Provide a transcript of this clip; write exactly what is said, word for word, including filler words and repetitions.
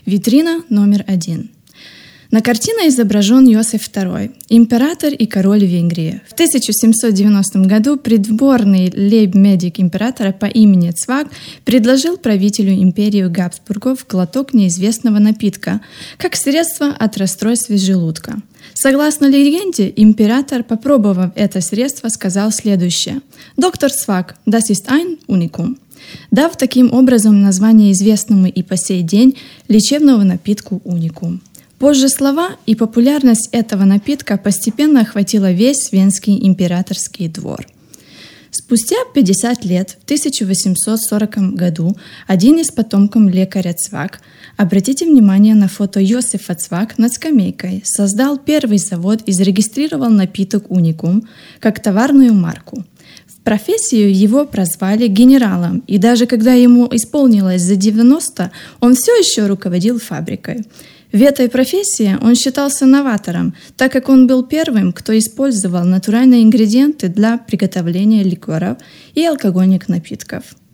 Витрина номер один. На картине изображен Йосиф второй, император и король Венгрии. В тысяча семьсот девяностом году придворный лейб-медик императора по имени Цвак предложил правителю империи Габсбургов глоток неизвестного напитка, как средство от расстройства желудка. Согласно легенде, император, попробовав это средство, сказал следующее: «Доктор Цвак, das ist ein Unikum», дав таким образом название известному и по сей день лечебному напитку «Уникум». Позже слова и популярность этого напитка постепенно охватила весь венский императорский двор. Спустя пятьдесят лет, в тысяча восемьсот сороком году, один из потомков лекаря Цвак, обратите внимание на фото Йосифа Цвак над скамейкой, создал первый завод и зарегистрировал напиток «Уникум» как товарную марку. В профессию его прозвали генералом, и даже когда ему исполнилось за девяносто, он все еще руководил фабрикой. В этой профессии он считался новатором, так как он был первым, кто использовал натуральные ингредиенты для приготовления ликеров и алкогольных напитков.